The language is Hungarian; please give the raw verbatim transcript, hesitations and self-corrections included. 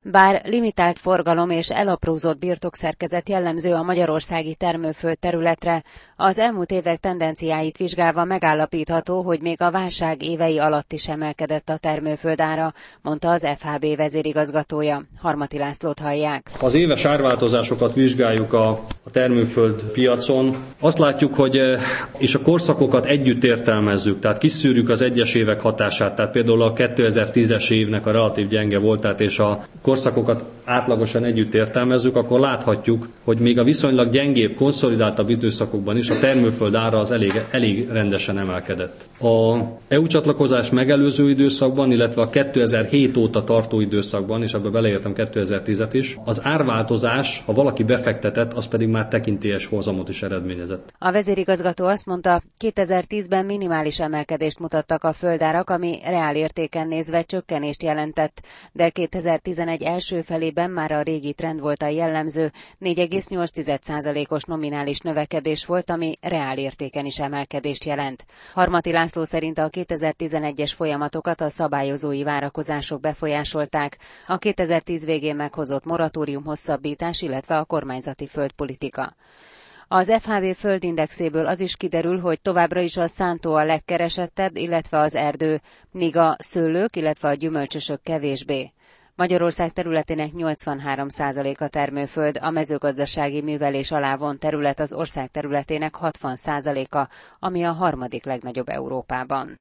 Bár limitált forgalom és elaprózott birtokszerkezet jellemző a magyarországi termőföld területre, az elmúlt évek tendenciáit vizsgálva megállapítható, hogy még a válság évei alatt is emelkedett a termőföld ára, mondta az ef há bé vezérigazgatója. Harmati Lászlót hallják. Az éves árváltozásokat vizsgáljuk a, a termőföld piacon. Azt látjuk, hogy és a korszakokat együtt értelmezzük, tehát kiszűrjük az egyes évek hatását, tehát például a kétezer-tízes évnek a relatív gyenge voltát és a korszakokat átlagosan együtt értelmezzük, akkor láthatjuk, hogy még a viszonylag gyengébb, konszolidáltabb időszakokban is a termőföld ára az elég, elég rendesen emelkedett. A é u csatlakozás megelőző időszakban, illetve a kétezer-hét óta tartó időszakban, és ebbe beleértem kétezer-tízet is, az árváltozás, ha valaki befektetett, az pedig már tekintélyes hozamot is eredményezett. A vezérigazgató azt mondta, kétezer-tízben minimális emelkedést mutattak a földárak, ami reálértéken nézve csökkenést jelentett, de kétezer-tizenegy első felében már a régi trend volt a jellemző, négy egész nyolc százalékos nominális növekedés volt, ami reálértéken is emelkedést jelent. Harmati László szerint a kétezer-tizenegyes folyamatokat a szabályozói várakozások befolyásolták, a kétezer-tíz végén meghozott moratórium hosszabbítás, illetve a kormányzati földpolitika. Az ef há bé földindexéből az is kiderül, hogy továbbra is a szántó a legkeresettebb, illetve az erdő, míg a szőlők, illetve a gyümölcsösök kevésbé. Magyarország területének nyolcvanhárom százaléka termőföld, a mezőgazdasági művelés alá vont terület az ország területének hatvan százaléka, ami a harmadik legnagyobb Európában.